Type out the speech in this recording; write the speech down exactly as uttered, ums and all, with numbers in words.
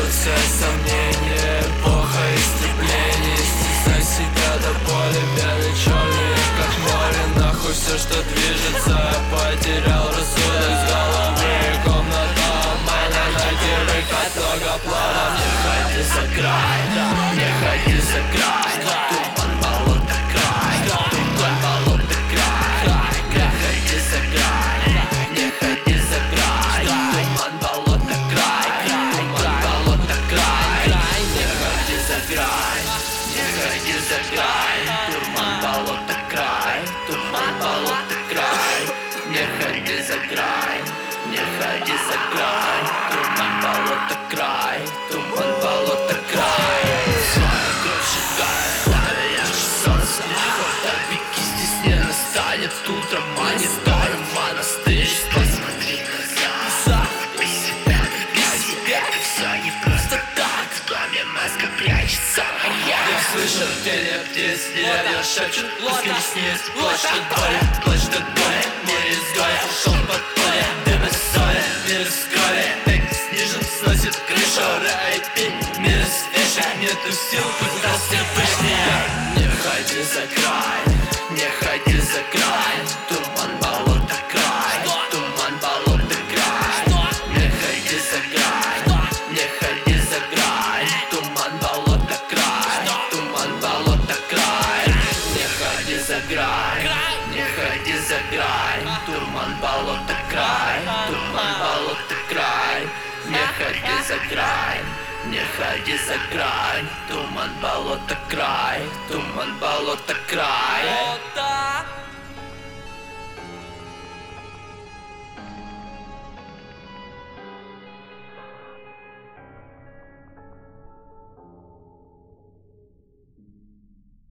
Порция сомнений, эпоха истреблений. Стесняй себя до боли, белый черный, как море. Нахуй все, что движется, я потерял рассудок с головы. Комната обмана, найди выход, много планов. Не ходи за край, не ходи за край. Туман, болото, край, туман, болото, край. Не ходи за край, не ходи за край. Туман, болото, край, туман, болото, край. Не ходи за край, не ходи за край. Туман, болото, край, туман, болото, край. Не ходи за край, не ходи за край. Туман, болото, край, туман, болото, край. Своя кровь сжигает, я же солнце. Веки здесь не настанет, утром монитор монастырь. Посмотри назад, убей себя, убей себя. Все не просто так, в доме маска прячется. Я слышу в теле птиц, деревья шепчут, ласки не снизь. Плачь от боли, плачь от боли, мир изгоя, шел под поле. Дым из соли, мир из крови, эк снижен, сносит крышу. Рэпи, мир из фишек, нету сил, пусть даст терпение. Не ходи за край, не ходи за край. Туман, болото, край, туман, болото, край. Не ходи за край, не ходи за край. Туман, болото, край, туман, болото, край. Не ходи за край, не ходи за край. Туман, болото, край, туман, болото, край. Не ходи за край, не ходи за край. Туман, болото, край, туман, болото, край.